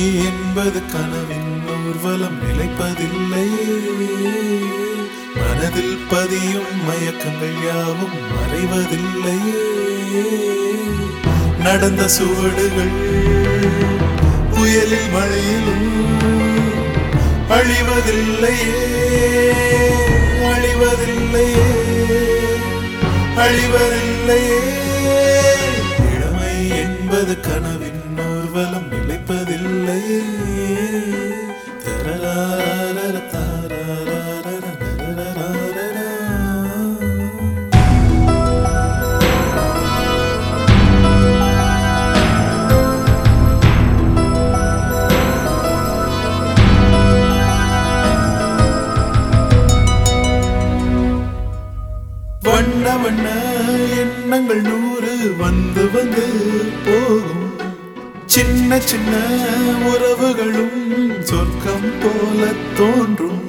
என்பது கனவின் ஊர்வலம் நிலைப்பதில்லை. மனதில் பதியும் மயக்கங்கள் யாவும் மறைவதில்லை. நடந்த சுவடுகள் புயலில் மழையிலும் அழிவதில்லையே, அழிவதில்லையே, அழிவதில்லையே. இளமை என்பது கனவின் ஊர்வலம் நிலைப்பதில்லை. வண்ண வண்ண எண்ணங்கள் 100 வந்து வந்து போகும். சின்ன சின்ன உறவுகளும் சொர்க்கம் போல தோன்றும்.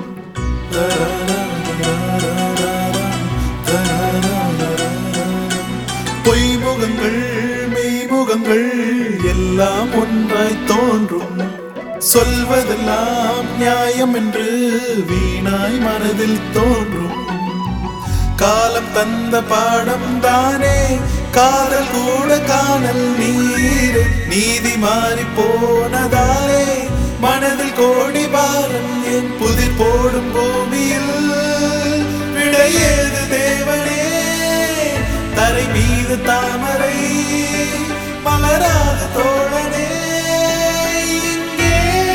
பொய்முகங்கள் மெய்முகங்கள் எல்லாம் ஒன்றாய் தோன்றும். சொல்வதெல்லாம் நியாயம் என்று வீணாய் மனதில் தோன்றும். காலம் தந்த பாடம் தானே காதல் கூட காணல் நீரே. நீதி மாறி போனதாலே மனதில் கோடி பாரம். என் புதிர் போடும் பூமியில் விடையேது தேவனே. தரை மீது தாமரை மலராத தோழனே. இங்கே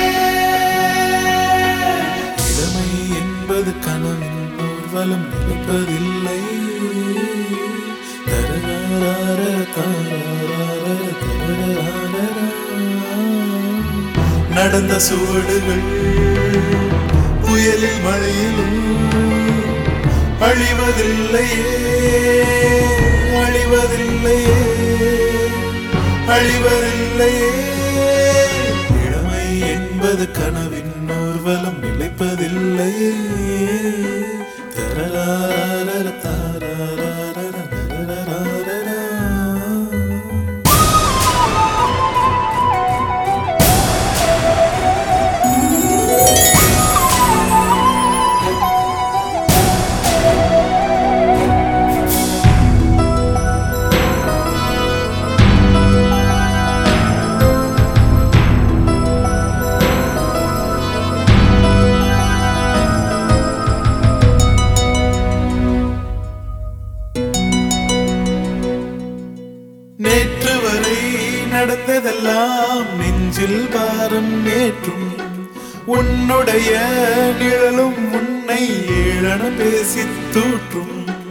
இளமை என்பது கனவின் ஊர்வலம் நிலைப்பதில்லை. நடந்த சுவடுகள் புயலில் மழையிலும் அழிவதில்லையே, அழிவதில்லையே, அழிவதில்லையே. இளமை என்பது கனவின் ஊர்வலம் நிலைப்பதில்லை. நேற்று வரை நடந்ததெல்லாம் நெஞ்சில் பாரம் ஏற்றும். உன்னுடைய நிழலும் உன்னை ஏளன பேசி தூற்றும்.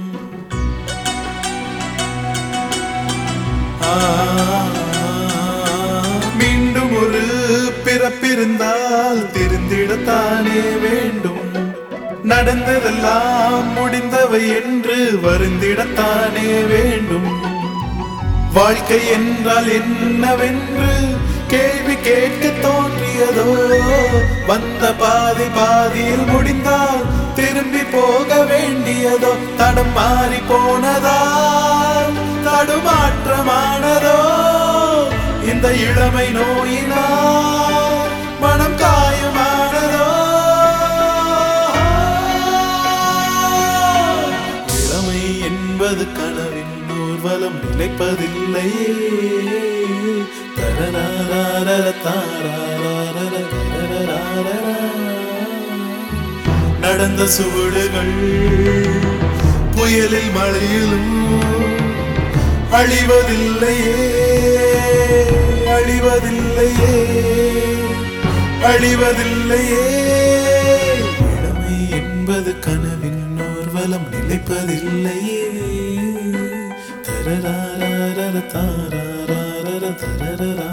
மீண்டும் ஒரு பிறப்பிருந்தால் திருந்திடத்தானே வேண்டும். நடந்ததெல்லாம் முடிந்தவை என்று வருந்திடத்தானே வேண்டும். வாழ்க்கை என்றால் என்னவென்று கேள்வி கேட்க தோன்றியதோ. வந்த பாதி பாதியில் முடிந்தால் திரும்பி போக வேண்டியதோ. தடம் மாறி போனதால் தடுமாற்றமானதோ. இந்த இளமை நோயினால் மனம் காயமானதோ. இளமை என்பது கனவின் ஊர்வலம் நிலைப்பதில்லை. நடந்த சுவடுகள் புயலில் மழையிலும் அழிவதில்லையே, அழிவதில்லையே, அழிவதில்லையே. இளமை என்பது கனவின் ஊர்வலம் நிலைப்பதில்லையே. தரரரரர தாரரரர தரரரர